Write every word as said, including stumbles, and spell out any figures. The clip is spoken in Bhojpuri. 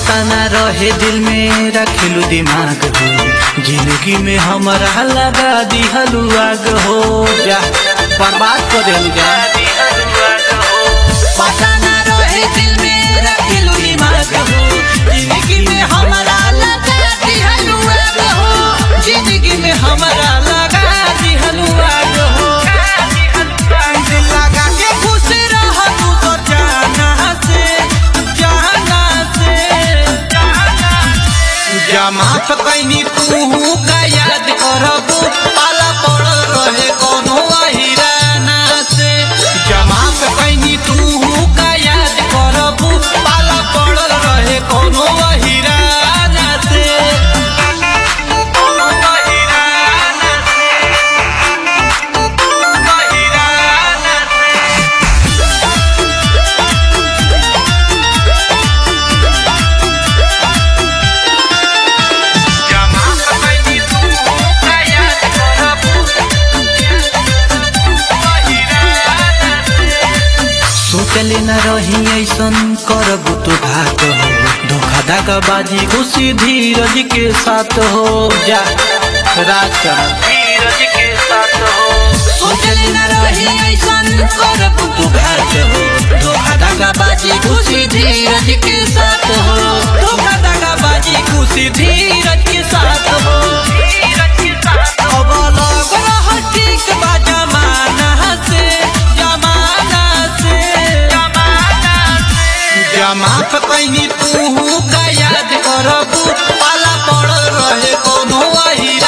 पता ना रहे दिल में रखलू दिमाग हो, जिंदगी में हमारा लगा दिहलू आग हो, जा बर्बाद कर देलू जा। पता ना रहे दिल में रखलू दिमाग हो, जिंदगी में हमारा लगा दिहलू आग हो, जिंदगी में हमारा लगा दिहलू आग हो। दिल लगा के खुश रह तू तो जाना से जाना से जमात कैनी तू का याद करबू, पाला पड़ल रहे कोनो अहिराना से। जमात कैनी तू का याद करबू, पाला पड़ल रहे कोनो अहिराना से। कोनो अहिराना से, अहिराना सोचले न रही ऐसन करबू तो घात हो, धोखा धागा बाजी खुशी धीरज के साथ हो, जा राज धीरज के साथ हो। सोचले न रही ऐसन करबू तो घात हो, धोखा धागा बाजी खुशी धीरज के साथ हो, धोखा धागा बाजी खुशी धीरज के साथ हो। अब लग रहा ठीक बा जमाना से, जमाना से जमात कैनी तू का याद करबू, पाला पड़ल रहे कोनो अहिरा।